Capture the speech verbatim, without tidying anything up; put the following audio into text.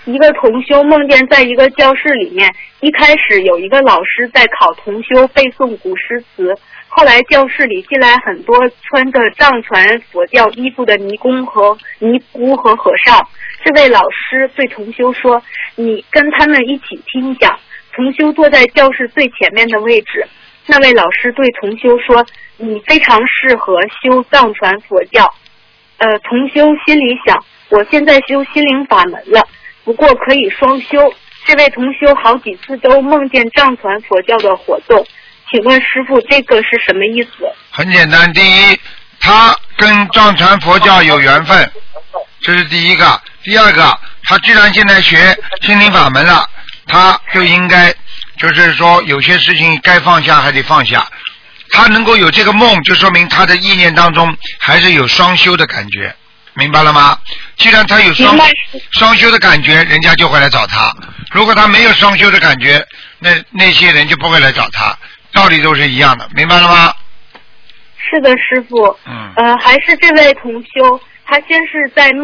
一个同修梦见在一个教室里面，一开始有一个老师在考同修背诵古诗词，后来教室里进来很多穿着藏传佛教衣服的尼姑和尼姑和和尚。这位老师对同修说：“你跟他们一起听讲。”同修坐在教室最前面的位置。那位老师对同修说：“你非常适合修藏传佛教。”呃，同修心里想：我现在修心灵法门了，不过可以双修。这位同修好几次都梦见藏传佛教的活动，请问师父，这个是什么意思？ 很简单，第一，他跟藏传佛教有缘分，这是第一个。第二个，他既然现在学心灵法门了，他就应该就是说有些事情该放下还得放下。他能够有这个梦，就说明他的意念当中还是有双修的感觉，明白了吗？既然他有双双修的感觉，人家就会来找他。如果他没有双修的感觉，那那些人就不会来找他，道理都是一样的，明白了吗？ 是的，师父。 嗯。 呃，还是这位同修，他先是在梦